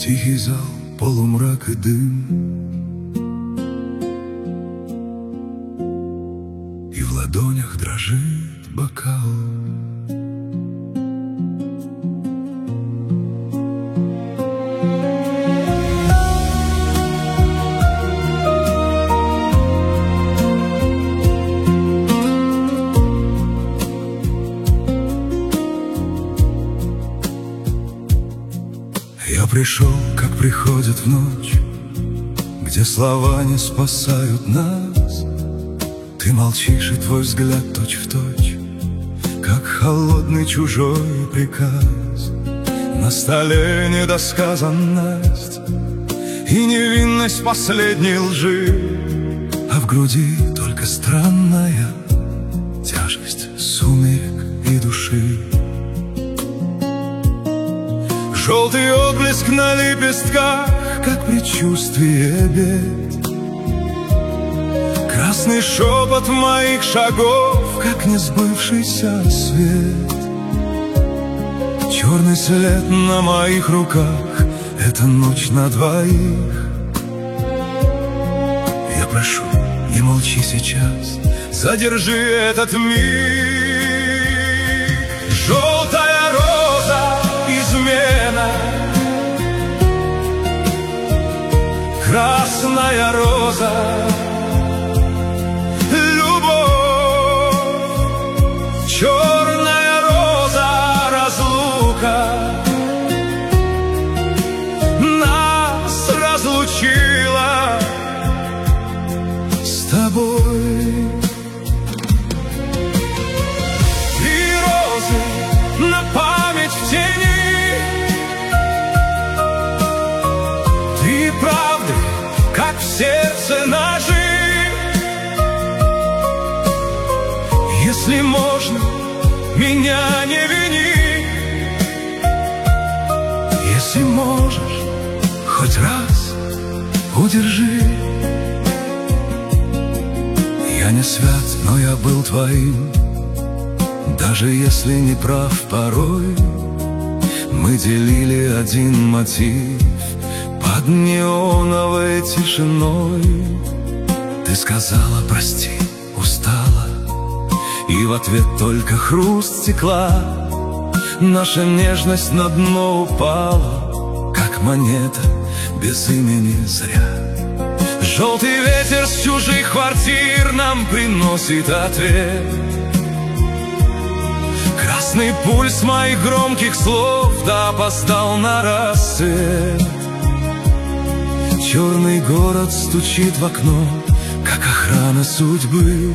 Тихий зал, полумрак и дым, и в ладонях дрожит бокал. Я пришел, как приходят в ночь, где слова не спасают нас. Ты молчишь, и твой взгляд точь-в-точь, как холодный чужой приказ. На столе недосказанность и невинность последней лжи, а в груди только странная тяжесть сумерек и души. Желтый отблеск на лепестках, как предчувствие бед. Красный шепот моих шагов, как несбывшийся свет. Черный след на моих руках — это ночь на двоих. Я прошу, не молчи сейчас, задержи этот миг. Желтая роза — измена, красная роза — любовь, черная роза — разлука. Нас разлучила с тобой. Три розы на память в тени, три правды, как в сердце ножи. Если можно, меня не вини. Если можешь, хоть раз удержи. Я не свят, но я был твоим, даже если не прав порой. Мы делили один мотив под неоновой тишиной. Ты сказала: прости, устала, и в ответ только хруст стекла. Наша нежность на дно упала, как монета без имени зря. Желтый ветер с чужих квартир нам приносит ответ. Красный пульс моих громких слов да опоздал на рассвет. Черный город стучит в окно, как охрана судьбы.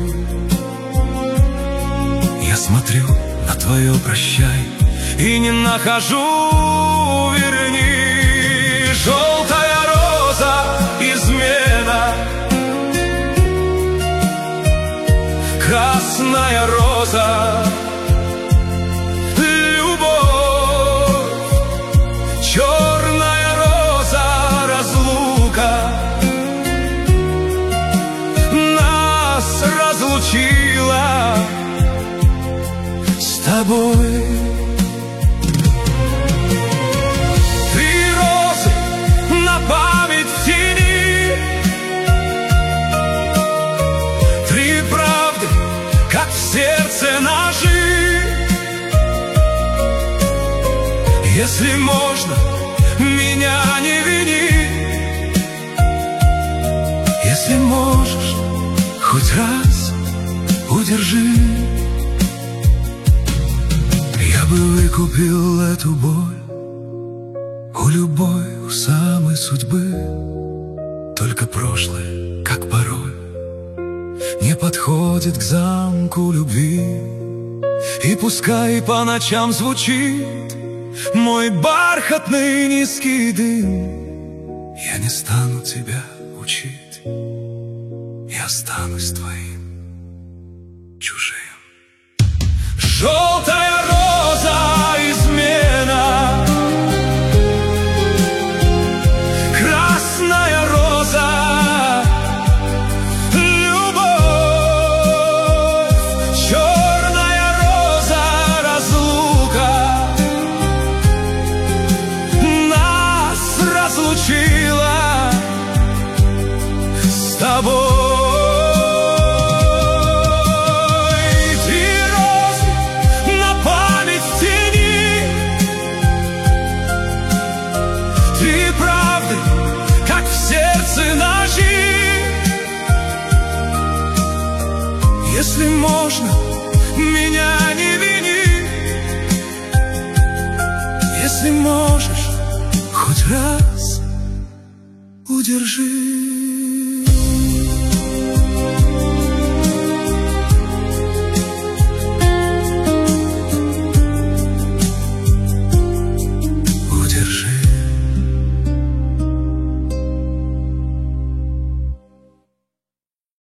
Я смотрю на твое прощай и не нахожу верни. Желтая роза — измена, красная роза — любовь, черная роза — разлука. Нас разлучила с тобой. Три розы на память в тени, три правды, как в сердце ножи. Если можно, меня не вини. Если можешь, хоть раз удержи. Я бы выкупил эту боль у любой, у самой судьбы. Только прошлое, как пароль, не подходит к замку любви. И пускай по ночам звучит мой бархатный низкий дым, я не стану тебя учить, я останусь твоим чужим. Желтая роза — измена, красная роза — любовь, черная роза — разлука. Нас Если можно, меня не вини. Если можешь, хоть раз удержи.